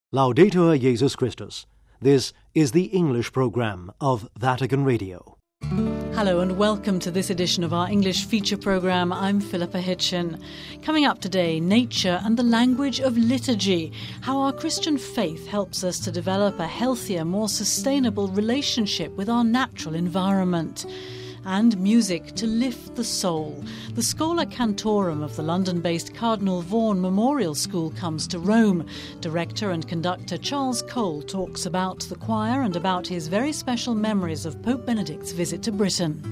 Laudetur Jesus Christus. This is the English programme of Vatican Radio. Hello and welcome to this edition of our English feature programme. I'm Philippa Hitchin. Coming up today, nature and the language of liturgy, how our Christian faith helps us to develop a healthier, more sustainable relationship with our natural environment. And music to lift the soul. The Schola Cantorum of the London-based Cardinal Vaughan Memorial School comes to Rome. Director and conductor Charles Cole talks about the choir and about his very special memories of Pope Benedict's visit to Britain.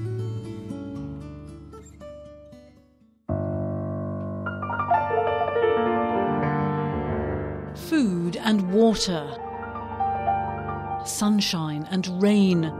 Food and water. Sunshine and rain.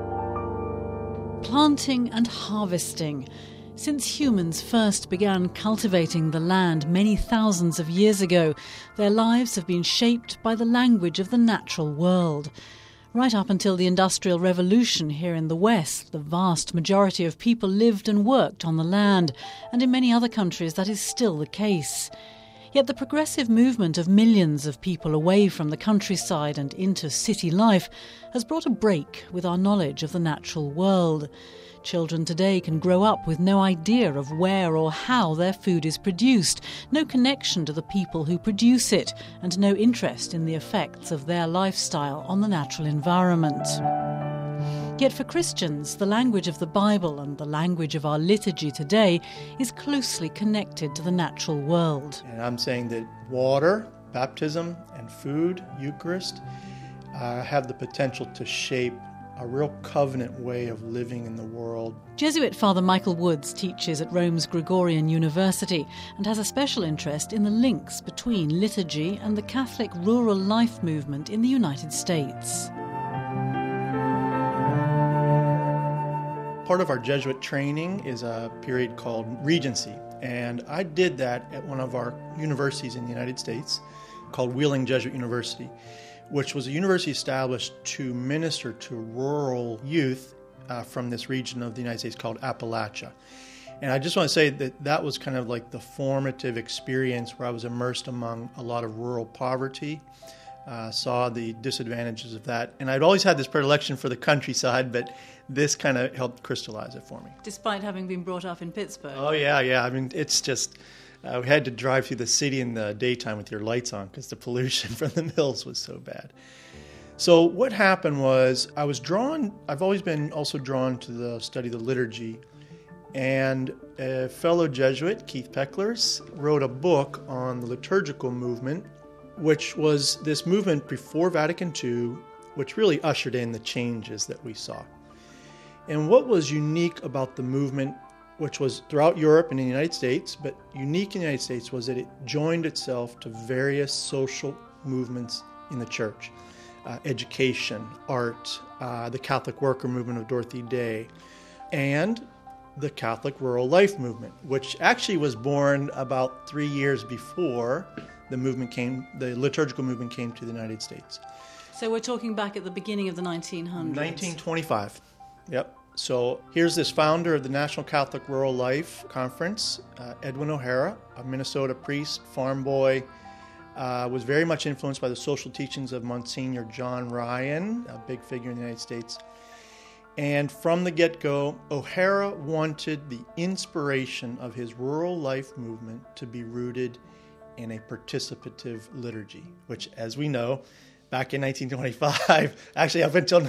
Planting and harvesting. Since humans first began cultivating the land many thousands of years ago, their lives have been shaped by the language of the natural world. Right up until the Industrial Revolution here in the West, the vast majority of people lived and worked on the land, and in many other countries that is still the case. Yet the progressive movement of millions of people away from the countryside and into city life has brought a break with our knowledge of the natural world. Children today can grow up with no idea of where or how their food is produced, no connection to the people who produce it, and no interest in the effects of their lifestyle on the natural environment. Yet for Christians, the language of the Bible and the language of our liturgy today is closely connected to the natural world. And I'm saying that water, baptism, and food, Eucharist, have the potential to shape a real covenant way of living in the world. Jesuit Father Michael Woods teaches at Rome's Gregorian University and has a special interest in the links between liturgy and the Catholic rural life movement in the United States. Part of our Jesuit training is a period called Regency, and I did that at one of our universities in the United States called Wheeling Jesuit University, which was a university established to minister to rural youth from this region of the United States called Appalachia. And I just want to say that that was kind of like the formative experience where I was immersed among a lot of rural poverty, saw the disadvantages of that. And I'd always had this predilection for the countryside, but this kind of helped crystallize it for me. Despite having been brought up in Pittsburgh? Oh, yeah. I mean, it's just, we had to drive through the city in the daytime with your lights on because the pollution from the mills was so bad. So what happened was I've always been also drawn to the study of the liturgy. And a fellow Jesuit, Keith Pecklers, wrote a book on the liturgical movement, which was this movement before Vatican II, which really ushered in the changes that we saw. And what was unique about the movement, which was throughout Europe and in the United States, but unique in the United States, was that it joined itself to various social movements in the church. Education, art, the Catholic worker movement of Dorothy Day, and the Catholic rural life movement, which actually was born about 3 years before the liturgical movement came to the United States. So we're talking back at the beginning of the 1900s. 1925. Yep. So here's this founder of the National Catholic Rural Life Conference, Edwin O'Hara, a Minnesota priest, farm boy, was very much influenced by the social teachings of Monsignor John Ryan, a big figure in the United States. And from the get-go, O'Hara wanted the inspiration of his rural life movement to be rooted in a participative liturgy, which, as we know, back in 1925, actually up until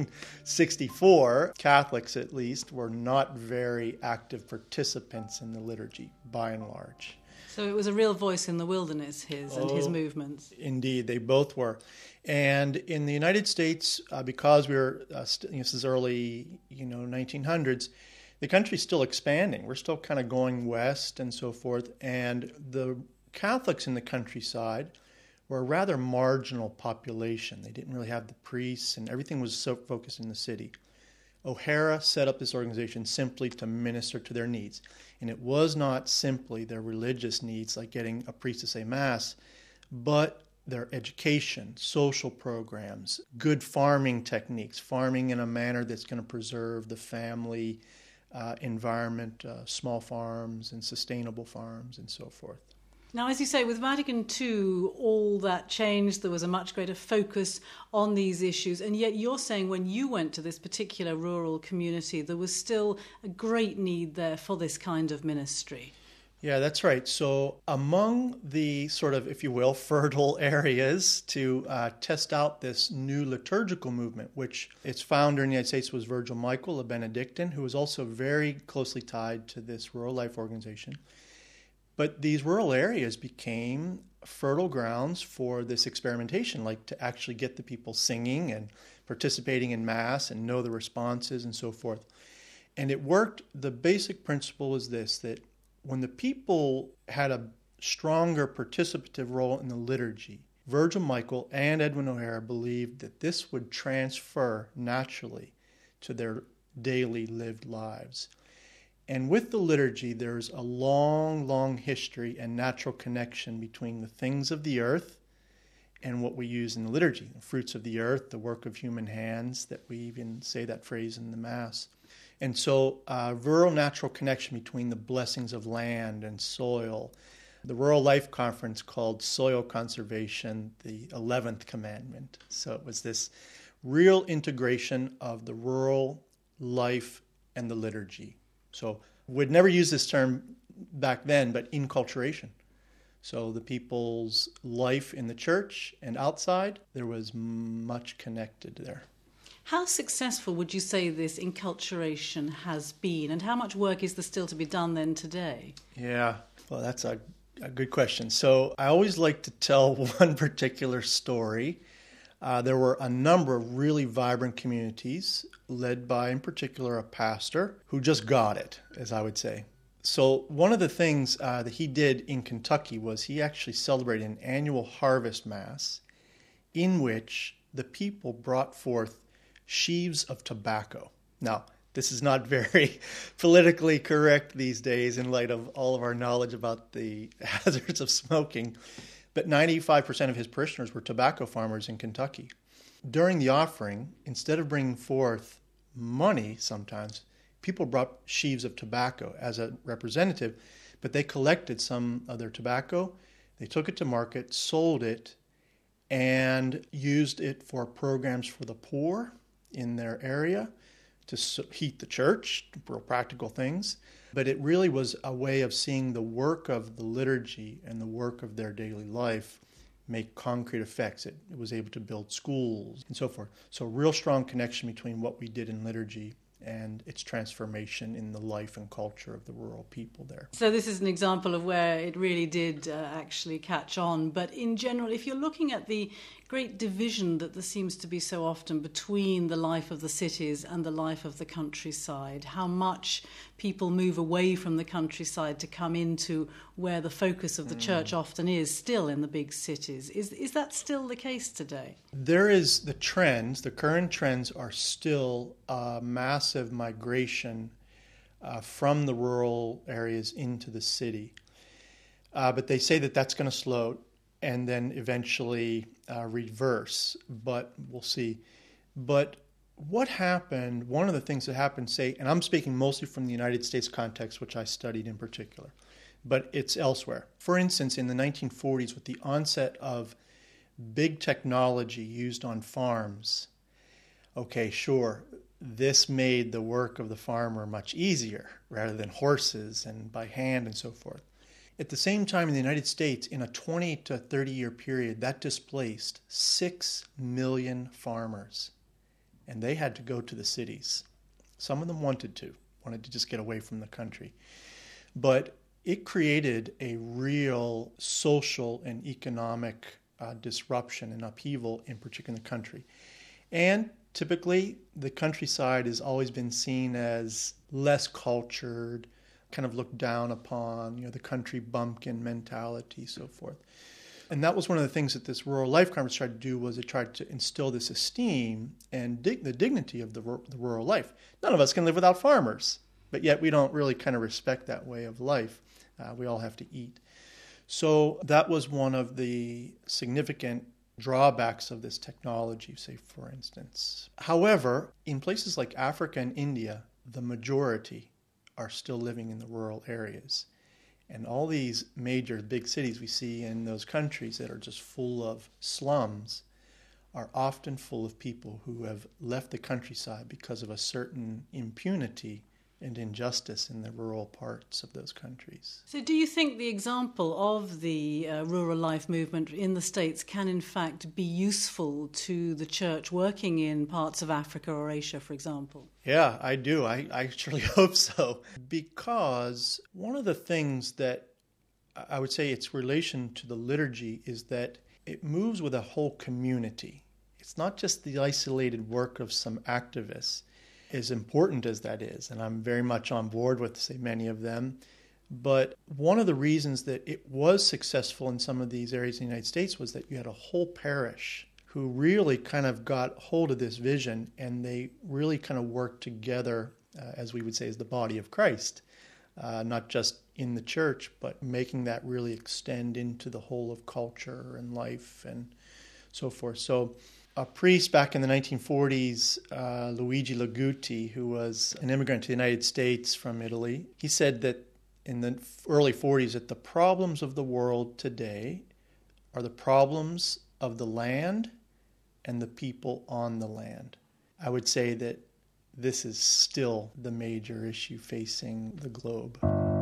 1964, Catholics at least were not very active participants in the liturgy, by and large. So it was a real voice in the wilderness, his movements. Indeed, they both were. And in the United States, because we were, this is early, 1900s, the country's still expanding. We're still kind of going west and so forth. And the Catholics in the countryside were a rather marginal population. They didn't really have the priests, and everything was so focused in the city. O'Hara set up this organization simply to minister to their needs. And it was not simply their religious needs, like getting a priest to say Mass, but their education, social programs, good farming techniques, farming in a manner that's going to preserve the family environment, small farms and sustainable farms and so forth. Now, as you say, with Vatican II, all that changed. There was a much greater focus on these issues. And yet you're saying when you went to this particular rural community, there was still a great need there for this kind of ministry. Yeah, that's right. So among the sort of, if you will, fertile areas to test out this new liturgical movement, which its founder in the United States was Virgil Michael, a Benedictine, who was also very closely tied to this rural life organization. But these rural areas became fertile grounds for this experimentation, like to actually get the people singing and participating in Mass and know the responses and so forth. And it worked. The basic principle is this, that when the people had a stronger participative role in the liturgy, Virgil Michael and Edwin O'Hara believed that this would transfer naturally to their daily lived lives. And with the liturgy, there's a long, long history and natural connection between the things of the earth and what we use in the liturgy, the fruits of the earth, the work of human hands, that we even say that phrase in the Mass. And so rural natural connection between the blessings of land and soil. The Rural Life Conference called soil conservation the 11th commandment. So it was this real integration of the rural life and the liturgy. So we'd never use this term back then, but inculturation. So the people's life in the church and outside, there was much connected there. How successful would you say this enculturation has been, and how much work is there still to be done then today? Yeah, well, that's a good question. So I always like to tell one particular story. There were a number of really vibrant communities led by, in particular, a pastor who just got it, as I would say. So one of the things that he did in Kentucky was he actually celebrated an annual harvest mass in which the people brought forth sheaves of tobacco. Now, this is not very politically correct these days in light of all of our knowledge about the hazards of smoking, but 95% of his parishioners were tobacco farmers in Kentucky. During the offering, instead of bringing forth money sometimes, people brought sheaves of tobacco as a representative, but they collected some of their tobacco, they took it to market, sold it, and used it for programs for the poor in their area, to heat the church, real practical things. But it really was a way of seeing the work of the liturgy and the work of their daily life make concrete effects. It was able to build schools and so forth. So real strong connection between what we did in liturgy and its transformation in the life and culture of the rural people there. So this is an example of where it really did actually catch on. But in general, if you're looking at the great division that there seems to be so often between the life of the cities and the life of the countryside, how much people move away from the countryside to come into where the focus of the church often is, still in the big cities. Is that still the case today? There is the current trends are still a massive migration from the rural areas into the city. But they say that that's going to slow and then eventually reverse, but we'll see. But what happened, one of the things that happened, say, and I'm speaking mostly from the United States context, which I studied in particular, but it's elsewhere. For instance, in the 1940s, with the onset of big technology used on farms, okay, sure, this made the work of the farmer much easier rather than horses and by hand and so forth. At the same time, in the United States, in a 20 to 30 year period, that displaced 6 million farmers. And they had to go to the cities. Some of them wanted to just get away from the country. But it created a real social and economic disruption and upheaval, in particular in the country. And typically, the countryside has always been seen as less cultured, kind of looked down upon, the country bumpkin mentality, so forth. And that was one of the things that this Rural Life Conference tried to do, was it tried to instill this esteem and the dignity of the rural life. None of us can live without farmers, but yet we don't really kind of respect that way of life. We all have to eat. So that was one of the significant drawbacks of this technology, say, for instance. However, in places like Africa and India, the majority are still living in the rural areas. And all these major big cities we see in those countries that are just full of slums are often full of people who have left the countryside because of a certain impunity and injustice in the rural parts of those countries. So do you think the example of the rural life movement in the States can in fact be useful to the church working in parts of Africa or Asia, for example? Yeah, I do. I surely hope so. Because one of the things that I would say its relation to the liturgy is that it moves with a whole community. It's not just the isolated work of some activists, as important as that is, and I'm very much on board with, say, many of them. But one of the reasons that it was successful in some of these areas in the United States was that you had a whole parish who really kind of got hold of this vision, and they really kind of worked together, as we would say, as the body of Christ, not just in the church, but making that really extend into the whole of culture and life and so forth. So a priest back in the 1940s, Luigi Laguti, who was an immigrant to the United States from Italy, he said that in the early 40s that the problems of the world today are the problems of the land and the people on the land. I would say that this is still the major issue facing the globe.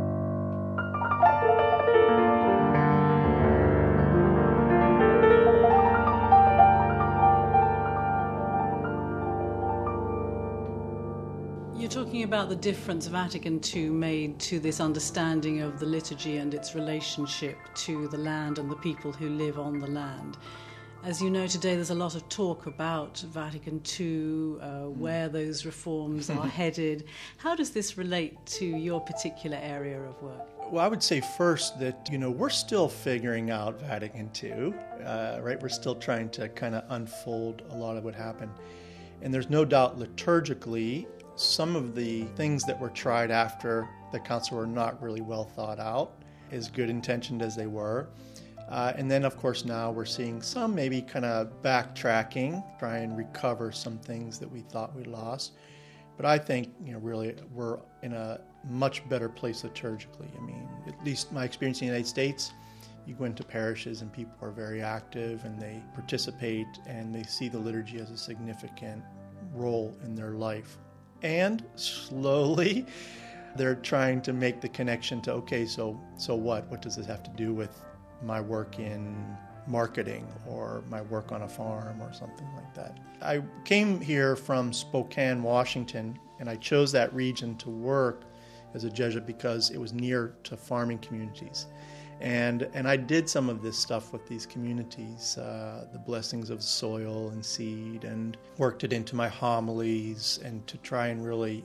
You're talking about the difference Vatican II made to this understanding of the liturgy and its relationship to the land and the people who live on the land. As you know, today there's a lot of talk about Vatican II, where those reforms are headed. How does this relate to your particular area of work? Well, I would say first that, we're still figuring out Vatican II, right? We're still trying to kind of unfold a lot of what happened. And there's no doubt liturgically, some of the things that were tried after the council were not really well thought out, as good intentioned as they were. And then, of course, now we're seeing some maybe kind of backtracking, try and recover some things that we thought we lost. But I think, really we're in a much better place liturgically. I mean, at least my experience in the United States, you go into parishes and people are very active and they participate and they see the liturgy as a significant role in their life. And slowly, they're trying to make the connection to, okay, so what? What does this have to do with my work in marketing or my work on a farm or something like that? I came here from Spokane, Washington, and I chose that region to work as a Jesuit because it was near to farming communities. And I did some of this stuff with these communities, the blessings of soil and seed, and worked it into my homilies and to try and really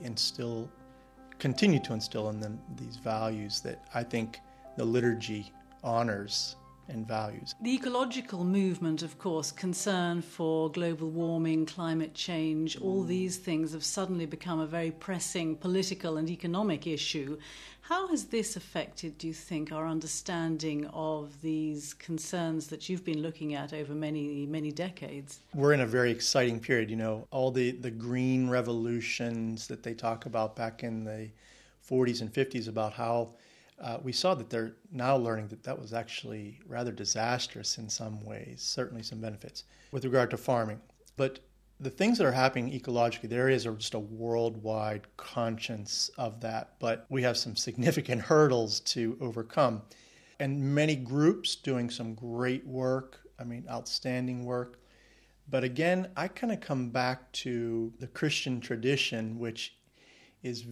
continue to instill in them these values that I think the liturgy honors and values. The ecological movement, of course, concern for global warming, climate change, all these things have suddenly become a very pressing political and economic issue. How has this affected, do you think, our understanding of these concerns that you've been looking at over many, many decades? We're in a very exciting period, all the green revolutions that they talk about back in the 40s and 50s about how we saw that they're now learning that was actually rather disastrous in some ways, certainly some benefits with regard to farming. But the things that are happening ecologically, there is just a worldwide conscience of that, but we have some significant hurdles to overcome. And many groups doing some great work, outstanding work. But again, I kind of come back to the Christian tradition, which is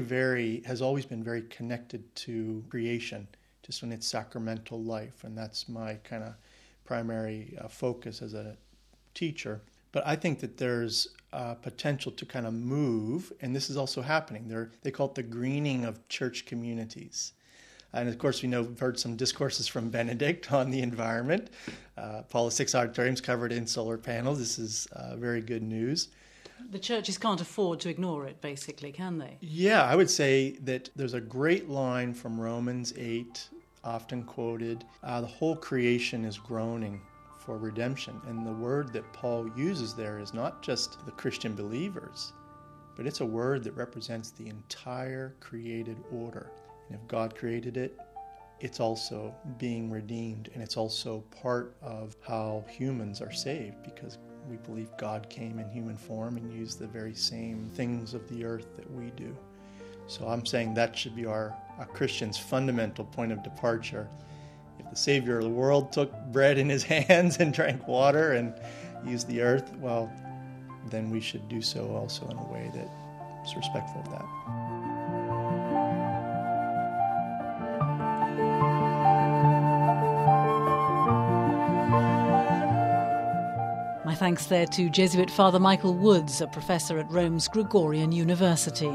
has always been very connected to creation, just in its sacramental life. And that's my kind of primary focus as a teacher. But I think that there's potential to kind of move, and this is also happening. They call it the greening of church communities. And of course, we've heard some discourses from Benedict on the environment. Paul VI auditoriums covered in solar panels. This is very good news. The churches can't afford to ignore it, basically, can they? Yeah, I would say that there's a great line from Romans 8, often quoted. The whole creation is groaning for redemption. And the word that Paul uses there is not just the Christian believers, but it's a word that represents the entire created order. And if God created it, it's also being redeemed, and it's also part of how humans are saved, because we believe God came in human form and used the very same things of the earth that we do. So I'm saying that should be a Christian's fundamental point of departure. If the Savior of the world took bread in his hands and drank water and used the earth, well, then we should do so also in a way that's respectful of that. My thanks there to Jesuit Father Michael Woods, a professor at Rome's Gregorian University.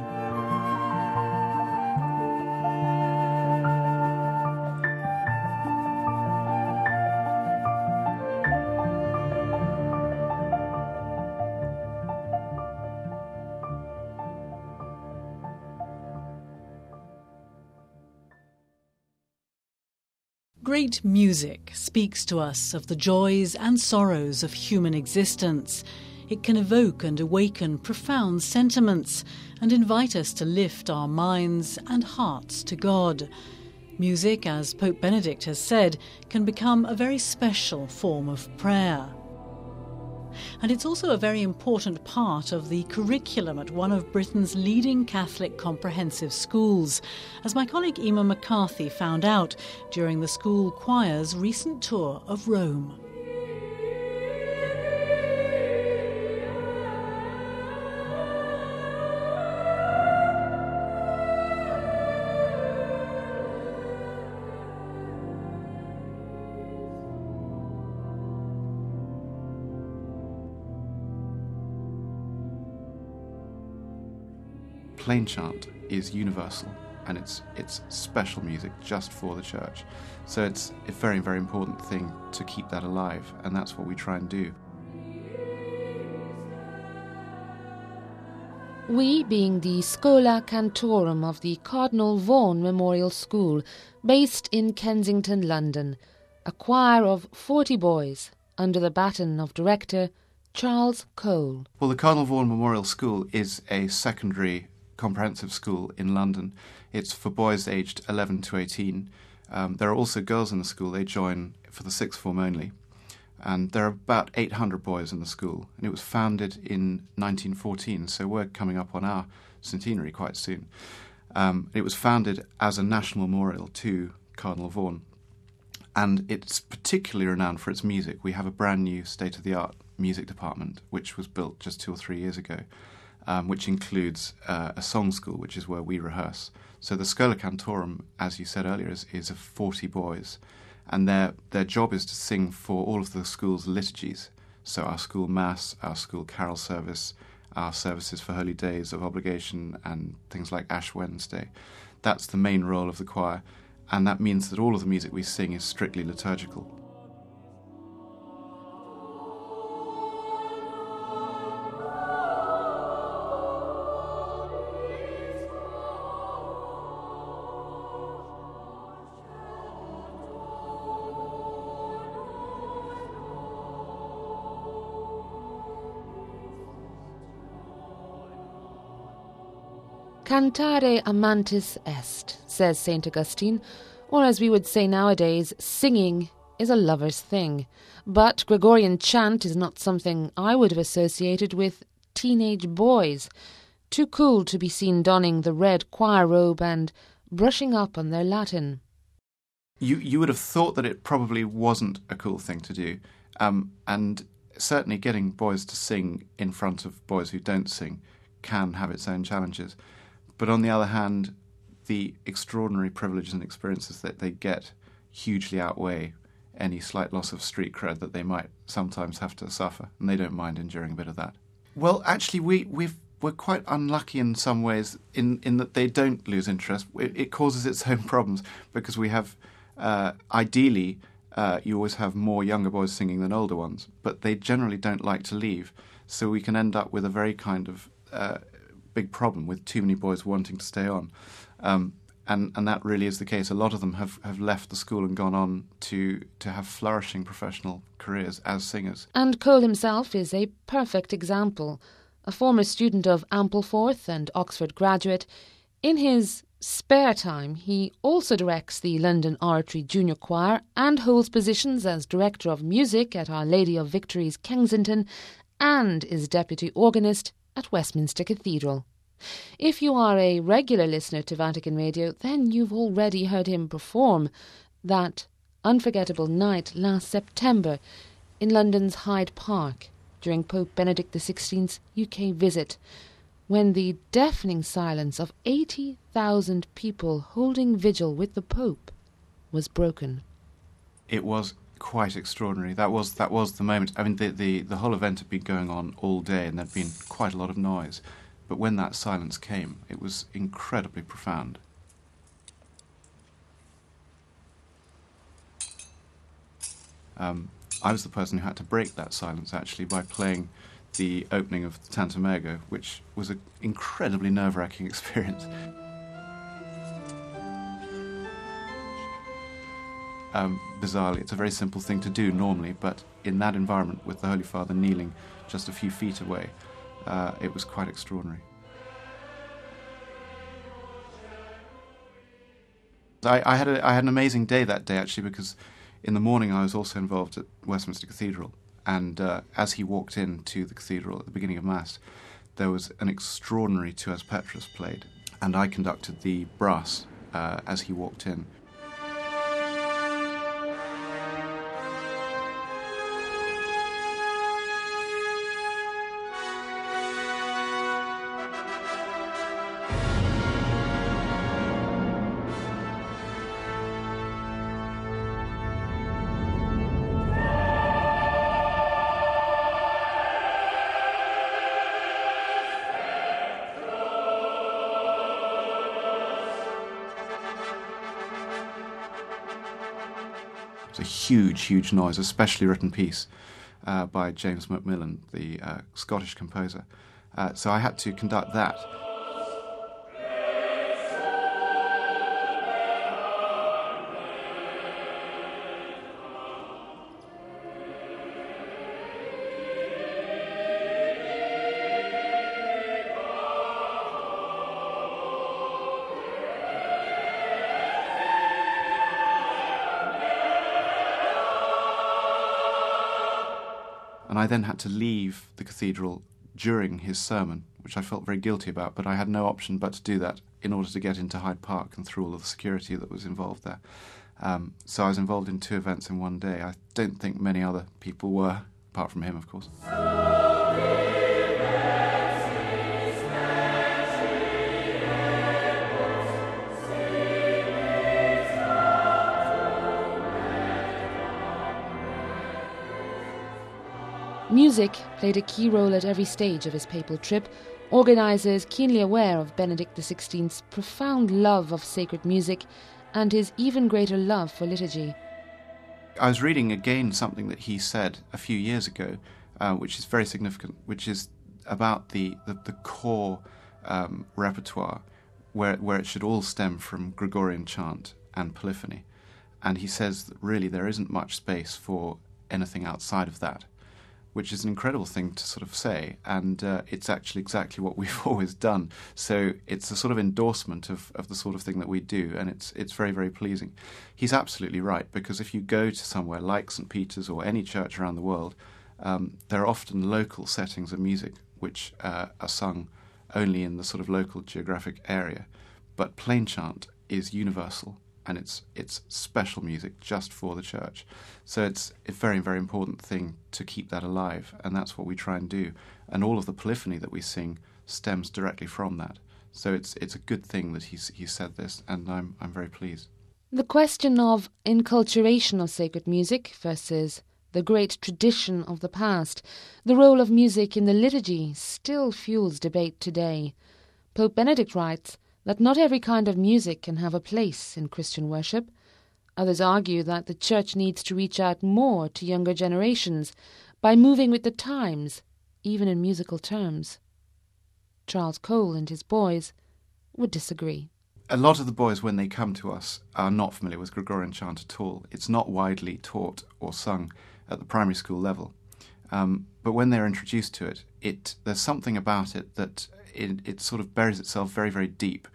Great music speaks to us of the joys and sorrows of human existence. It can evoke and awaken profound sentiments and invite us to lift our minds and hearts to God. Music, as Pope Benedict has said, can become a very special form of prayer. And it's also a very important part of the curriculum at one of Britain's leading Catholic comprehensive schools, as my colleague Emma McCarthy found out during the school choir's recent tour of Rome. Plain chant is universal, and it's special music just for the church. So it's a very, very important thing to keep that alive, and that's what we try and do. We being the Schola Cantorum of the Cardinal Vaughan Memorial School, based in Kensington, London, a choir of 40 boys under the baton of director Charles Cole. Well, the Cardinal Vaughan Memorial School is a secondary comprehensive school in London. It's for boys aged 11 to 18. There are also girls in the school. They join for the sixth form only. And there are about 800 boys in the school. And it was founded in 1914, so we're coming up on our centenary quite soon. It was founded as a national memorial to Cardinal Vaughan. And it's particularly renowned for its music. We have a brand new state-of-the-art music department, which was built just 2 or 3 years ago. Which includes a song school, which is where we rehearse. So the Schola Cantorum, as you said earlier, is of 40 boys, and their job is to sing for all of the school's liturgies. So our school mass, our school carol service, our services for holy days of obligation, and things like Ash Wednesday. That's the main role of the choir, and that means that all of the music we sing is strictly liturgical. Cantare amantis est, says St. Augustine, or as we would say nowadays, singing is a lover's thing. But Gregorian chant is not something I would have associated with teenage boys, too cool to be seen donning the red choir robe and brushing up on their Latin. You would have thought that it probably wasn't a cool thing to do, and certainly getting boys to sing in front of boys who don't sing can have its own challenges. But on the other hand, the extraordinary privileges and experiences that they get hugely outweigh any slight loss of street cred that they might sometimes have to suffer, and they don't mind enduring a bit of that. Well, actually, we're quite unlucky in some ways in that they don't lose interest. It causes its own problems because we have, ideally, you always have more younger boys singing than older ones, but they generally don't like to leave. So we can end up with a very kind of big problem with too many boys wanting to stay on. And that really is the case. A lot of them have left the school and gone on to have flourishing professional careers as singers. And Cole himself is a perfect example. A former student of Ampleforth and Oxford graduate, in his spare time, he also directs the London Oratory Junior Choir and holds positions as Director of Music at Our Lady of Victories, Kensington, and is Deputy Organist at Westminster Cathedral. If you are a regular listener to Vatican Radio, then you've already heard him perform that unforgettable night last September in London's Hyde Park during Pope Benedict XVI's UK visit, when the deafening silence of 80,000 people holding vigil with the Pope was broken. It was quite extraordinary. That was the moment. I mean, the whole event had been going on all day and there'd been quite a lot of noise. But when that silence came, it was incredibly profound. I was the person who had to break that silence, actually, by playing the opening of Tantamego, which was an incredibly nerve-wracking experience. Bizarrely, it's a very simple thing to do normally, but in that environment, with the Holy Father kneeling just a few feet away, it was quite extraordinary. I had an amazing day that day, actually, because in the morning I was also involved at Westminster Cathedral, and as he walked into the cathedral at the beginning of Mass, there was an extraordinary Tuas Petrus played, and I conducted the brass as he walked in. It's a huge, huge noise, a specially written piece by James Macmillan, the Scottish composer. So I had to conduct that. And I then had to leave the cathedral during his sermon, which I felt very guilty about, but I had no option but to do that in order to get into Hyde Park and through all of the security that was involved there. So I was involved in 2 events in one day. I don't think many other people were, apart from him, of course. Music played a key role at every stage of his papal trip, organisers keenly aware of Benedict XVI's profound love of sacred music and his even greater love for liturgy. I was reading again something that he said a few years ago, which is very significant, which is about the core repertoire, where it should all stem from Gregorian chant and polyphony. And he says that really there isn't much space for anything outside of that, which is an incredible thing to sort of say, and it's actually exactly what we've always done. So it's a sort of endorsement of the sort of thing that we do, and it's very, very pleasing. He's absolutely right, because if you go to somewhere like St. Peter's or any church around the world, there are often local settings of music which are sung only in the sort of local geographic area. But plain chant is universal, and it's special music just for the church. So it's a very, very important thing to keep that alive, and that's what we try and do. And all of the polyphony that we sing stems directly from that. So it's a good thing that he said this, and I'm very pleased. The question of inculturation of sacred music versus the great tradition of the past, the role of music in the liturgy, still fuels debate today. Pope Benedict writes that not every kind of music can have a place in Christian worship. Others argue that the Church needs to reach out more to younger generations by moving with the times, even in musical terms. Charles Cole and his boys would disagree. A lot of the boys, when they come to us, are not familiar with Gregorian chant at all. It's not widely taught or sung at the primary school level. But when they're introduced to it, there's something about it that it sort of buries itself very, very deep.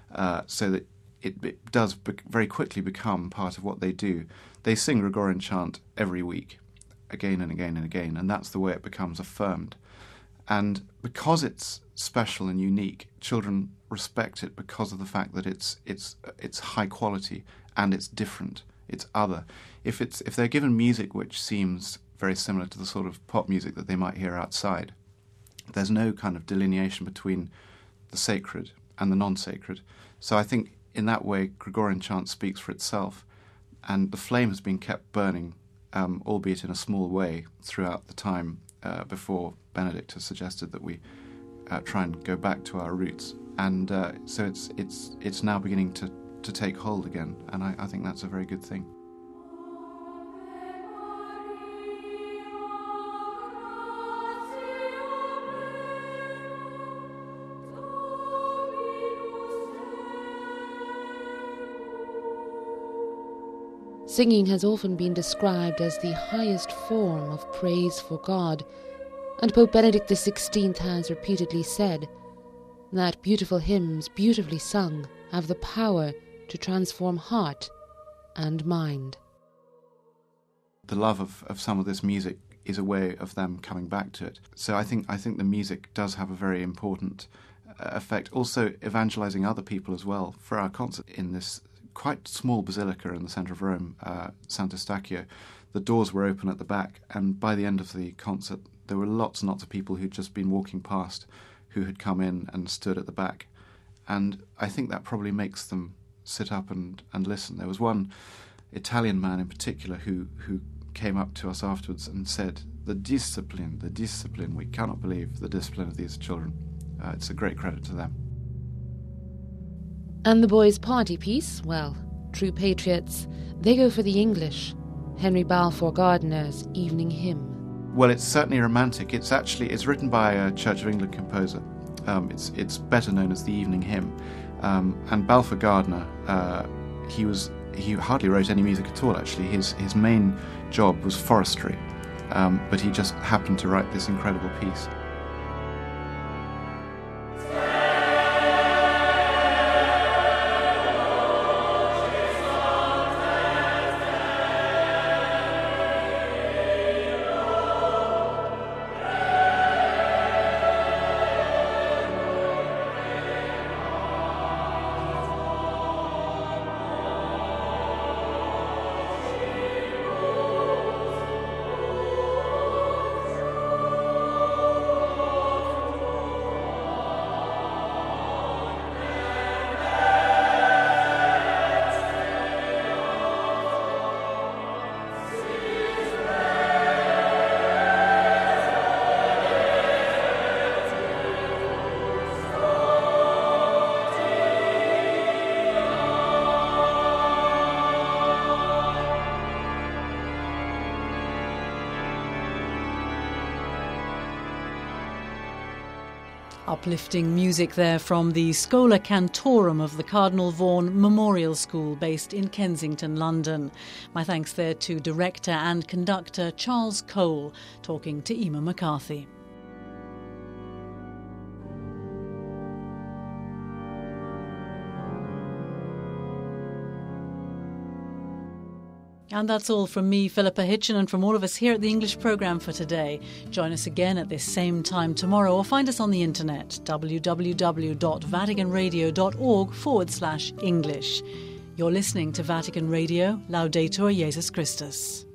so that it does very quickly become part of what they do. They sing Gregorian chant every week, again and again and again, and that's the way it becomes affirmed. And because it's special and unique, children respect it because of the fact that it's high quality and it's different, it's other. If they're given music which seems very similar to the sort of pop music that they might hear outside, there's no kind of delineation between the sacred and the non-sacred. So I think in that way Gregorian chant speaks for itself, and the flame has been kept burning, albeit in a small way, throughout the time before Benedict has suggested that we try and go back to our roots. And so it's now beginning to take hold again, and I think that's a very good thing. Singing has often been described as the highest form of praise for God, and Pope Benedict XVI has repeatedly said that beautiful hymns, beautifully sung, have the power to transform heart and mind. The love of some of this music is a way of them coming back to it. So I think the music does have a very important effect. Also evangelizing other people as well. For our concert in this quite small basilica in the centre of Rome, Sant'Eustachio, the doors were open at the back, and by the end of the concert there were lots and lots of people who'd just been walking past who had come in and stood at the back. And I think that probably makes them sit up and listen. There was one Italian man in particular who came up to us afterwards and said, the discipline, we cannot believe the discipline of these children. It's a great credit to them. And the boys' party piece, well, true patriots, they go for the English, Henry Balfour Gardiner's Evening Hymn. Well, it's certainly romantic. It's written by a Church of England composer. It's better known as the Evening Hymn. And Balfour Gardiner, he hardly wrote any music at all, actually. His main job was forestry, but he just happened to write this incredible piece. Uplifting music there from the Schola Cantorum of the Cardinal Vaughan Memorial School based in Kensington, London. My thanks there to director and conductor Charles Cole, talking to Emma McCarthy. And that's all from me, Philippa Hitchen, and from all of us here at the English programme for today. Join us again at this same time tomorrow, or find us on the internet, www.vaticanradio.org/English. You're listening to Vatican Radio, Laudetur Jesus Christus.